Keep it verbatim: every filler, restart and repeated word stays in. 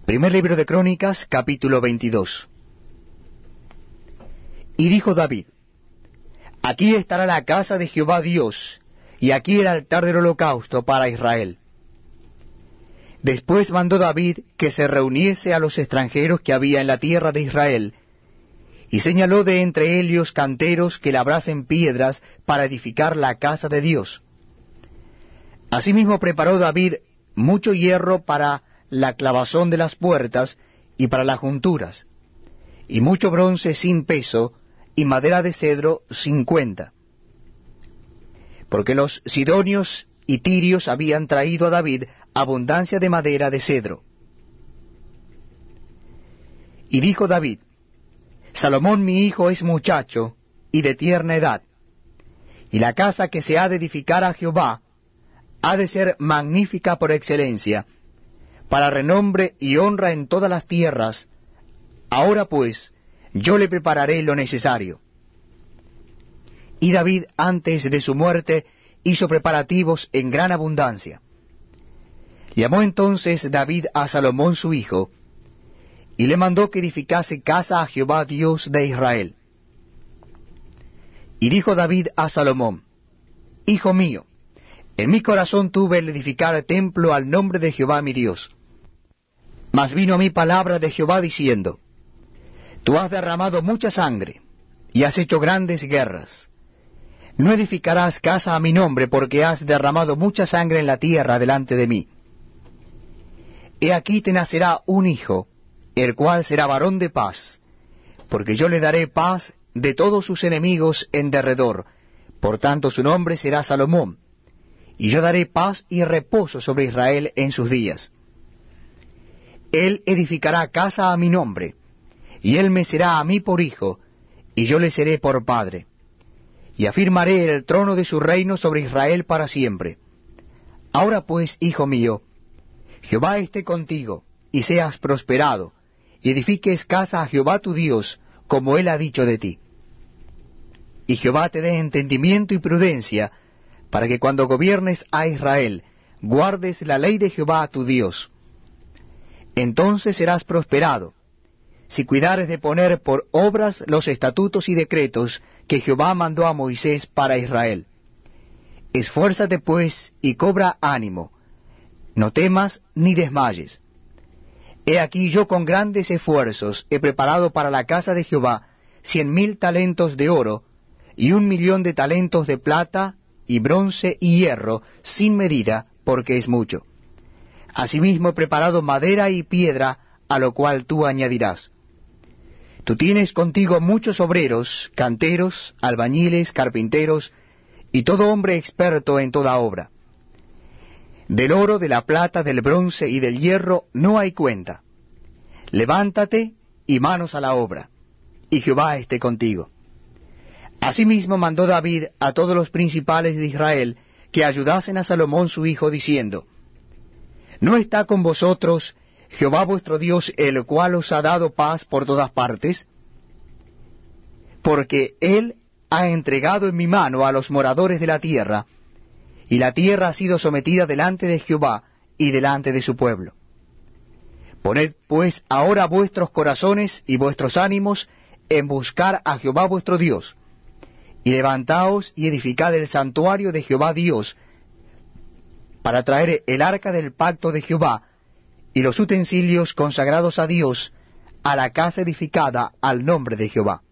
Primer libro de Crónicas, capítulo veintidós. Y dijo David: Aquí estará la casa de Jehová Dios, y aquí el altar del holocausto para Israel. Después mandó David que se reuniese a los extranjeros que había en la tierra de Israel, y señaló de entre ellos canteros que labrasen piedras para edificar la casa de Dios. Asimismo preparó David mucho hierro para la clavazón de las puertas y para las junturas, y mucho bronce sin peso, y madera de cedro sin cuenta. Porque los sidonios y tirios habían traído a David abundancia de madera de cedro. Y dijo David: Salomón mi hijo es muchacho y de tierna edad, y la casa que se ha de edificar a Jehová ha de ser magnífica por excelencia, para renombre y honra en todas las tierras. Ahora pues, yo le prepararé lo necesario. Y David, antes de su muerte, hizo preparativos en gran abundancia. Llamó entonces David a Salomón su hijo, y le mandó que edificase casa a Jehová Dios de Israel. Y dijo David a Salomón: Hijo mío, en mi corazón tuve el edificar templo al nombre de Jehová mi Dios. Mas vino a mí palabra de Jehová diciendo: Tú has derramado mucha sangre, y has hecho grandes guerras. No edificarás casa a mi nombre, porque has derramado mucha sangre en la tierra delante de mí. He aquí te nacerá un hijo, el cual será varón de paz, porque yo le daré paz de todos sus enemigos en derredor, por tanto su nombre será Salomón, y yo daré paz y reposo sobre Israel en sus días. Él edificará casa a mi nombre, y él me será a mí por hijo, y yo le seré por padre. Y afirmaré el trono de su reino sobre Israel para siempre. Ahora pues, hijo mío, Jehová esté contigo, y seas prosperado, y edifiques casa a Jehová tu Dios, como él ha dicho de ti. Y Jehová te dé entendimiento y prudencia, para que cuando gobiernes a Israel, guardes la ley de Jehová tu Dios. Entonces serás prosperado, si cuidares de poner por obras los estatutos y decretos que Jehová mandó a Moisés para Israel. Esfuérzate pues y cobra ánimo, no temas ni desmayes. He aquí yo con grandes esfuerzos he preparado para la casa de Jehová cien mil talentos de oro, y un millón de talentos de plata, y bronce y hierro, sin medida, porque es mucho. Asimismo he preparado madera y piedra, a lo cual tú añadirás. Tú tienes contigo muchos obreros, canteros, albañiles, carpinteros, y todo hombre experto en toda obra. Del oro, de la plata, del bronce y del hierro no hay cuenta. Levántate y manos a la obra, y Jehová esté contigo. Asimismo mandó David a todos los principales de Israel que ayudasen a Salomón su hijo, diciendo: ¿No está con vosotros Jehová vuestro Dios, el cual os ha dado paz por todas partes? Porque él ha entregado en mi mano a los moradores de la tierra, y la tierra ha sido sometida delante de Jehová y delante de su pueblo. Poned pues ahora vuestros corazones y vuestros ánimos en buscar a Jehová vuestro Dios, y levantaos y edificad el santuario de Jehová Dios, para traer el arca del pacto de Jehová, y los utensilios consagrados a Dios, a la casa edificada al nombre de Jehová.